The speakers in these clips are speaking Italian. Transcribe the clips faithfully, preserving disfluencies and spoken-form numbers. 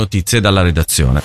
Notizie dalla redazione.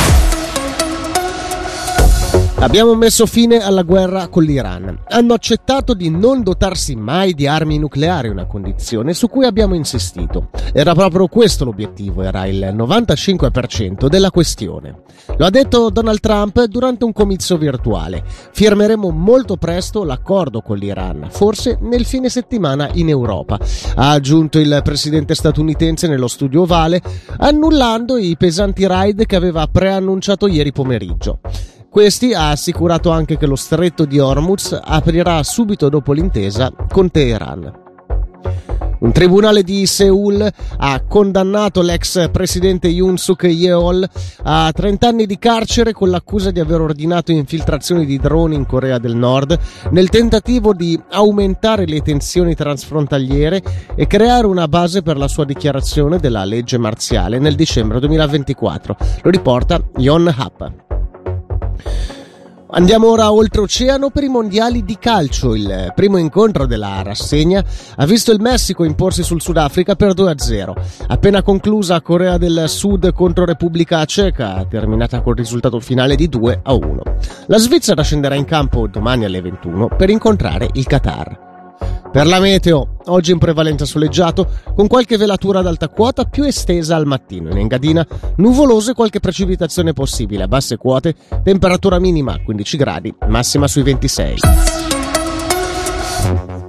Abbiamo messo fine alla guerra con l'Iran. Hanno accettato di non dotarsi mai di armi nucleari, una condizione su cui abbiamo insistito. Era proprio questo l'obiettivo, era il novantacinque per cento della questione. Lo ha detto Donald Trump durante un comizio virtuale. Firmeremo molto presto l'accordo con l'Iran, forse nel fine settimana in Europa, ha aggiunto il presidente statunitense nello studio ovale, annullando i pesanti raid che aveva preannunciato ieri pomeriggio. Questi ha assicurato anche che lo stretto di Hormuz aprirà subito dopo l'intesa con Teheran. Un tribunale di Seul ha condannato l'ex presidente Yoon Suk Yeol a trenta anni di carcere con l'accusa di aver ordinato infiltrazioni di droni in Corea del Nord nel tentativo di aumentare le tensioni transfrontaliere e creare una base per la sua dichiarazione della legge marziale nel dicembre duemilaventiquattro. Lo riporta Yonhap. Andiamo ora oltreoceano per i mondiali di calcio. Il primo incontro della rassegna ha visto il Messico imporsi sul Sudafrica per due a zero. Appena conclusa Corea del Sud contro Repubblica Ceca, terminata col risultato finale di due a uno. La Svizzera scenderà in campo domani alle ventuno per incontrare il Qatar. Per la meteo, oggi in prevalenza soleggiato, con qualche velatura ad alta quota più estesa al mattino. In Engadina, nuvoloso e qualche precipitazione possibile. A basse quote, temperatura minima quindici gradi, massima sui ventisei.